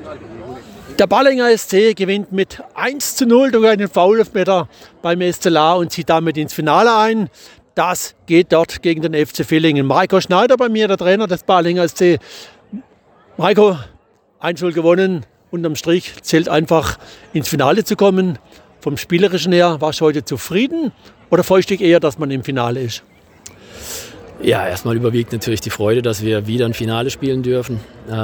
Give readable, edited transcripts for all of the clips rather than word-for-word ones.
Der Ballinger SC gewinnt mit 1:0 durch einen Foulelfmeter beim SC Lahr und zieht damit ins Finale ein. Das geht dort gegen den FC Villingen. Marco Schneider bei mir, der Trainer des Ballinger SC. Marco, 1:0 gewonnen. Unterm Strich zählt einfach ins Finale zu kommen. Vom Spielerischen her, warst du heute zufrieden oder freust du dich eher, dass man im Finale ist? Ja, erstmal überwiegt natürlich die Freude, dass wir wieder ein Finale spielen dürfen.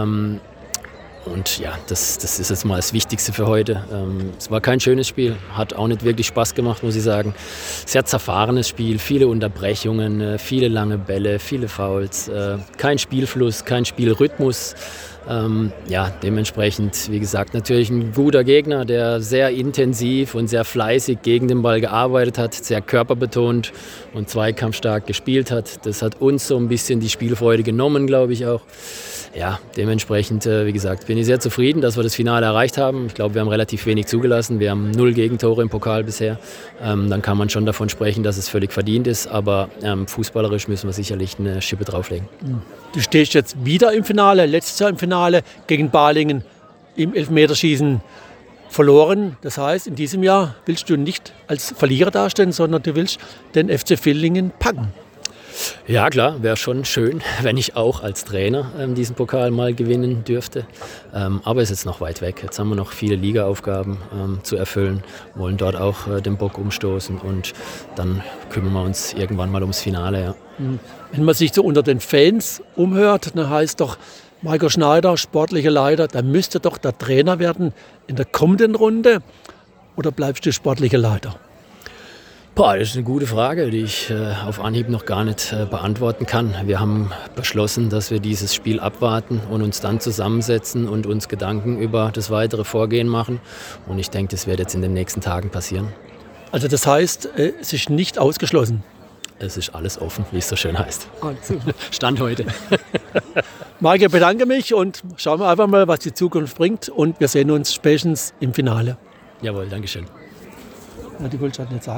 Und ja, das ist jetzt mal das Wichtigste für heute. Es war kein schönes Spiel, hat auch nicht wirklich Spaß gemacht, muss ich sagen. Sehr zerfahrenes Spiel, viele Unterbrechungen, viele lange Bälle, viele Fouls, kein Spielfluss, kein Spielrhythmus. Dementsprechend, wie gesagt, natürlich ein guter Gegner, der sehr intensiv und sehr fleißig gegen den Ball gearbeitet hat, sehr körperbetont und zweikampfstark gespielt hat. Das hat uns so ein bisschen die Spielfreude genommen, glaube ich auch. Ja, dementsprechend, wie gesagt, bin ich sehr zufrieden, dass wir das Finale erreicht haben. Ich glaube, wir haben relativ wenig zugelassen. Wir haben 0 Gegentore im Pokal bisher. Dann kann man schon davon sprechen, dass es völlig verdient ist. Aber fußballerisch müssen wir sicherlich eine Schippe drauflegen. Du stehst jetzt wieder im Finale, letztes Jahr im Finale gegen Balingen im Elfmeterschießen verloren. Das heißt, in diesem Jahr willst du nicht als Verlierer dastehen, sondern du willst den FC Villingen packen. Ja klar, wäre schon schön, wenn ich auch als Trainer diesen Pokal mal gewinnen dürfte. Aber es ist jetzt noch weit weg. Jetzt haben wir noch viele Ligaaufgaben zu erfüllen, wollen dort auch den Bock umstoßen und dann kümmern wir uns irgendwann mal ums Finale. Ja. Wenn man sich so unter den Fans umhört, dann heißt doch Marco Schneider, sportlicher Leiter, der müsste doch der Trainer werden in der kommenden Runde, oder bleibst du sportlicher Leiter? Das ist eine gute Frage, die ich auf Anhieb noch gar nicht beantworten kann. Wir haben beschlossen, dass wir dieses Spiel abwarten und uns dann zusammensetzen und uns Gedanken über das weitere Vorgehen machen. Und ich denke, das wird jetzt in den nächsten Tagen passieren. Also das heißt, es ist nicht ausgeschlossen? Es ist alles offen, wie es so schön heißt. Stand heute. Marco, ich bedanke mich und schauen wir einfach mal, was die Zukunft bringt. Und wir sehen uns spätestens im Finale. Jawohl, Dankeschön. Ja, die wollte ich halt nicht sagen.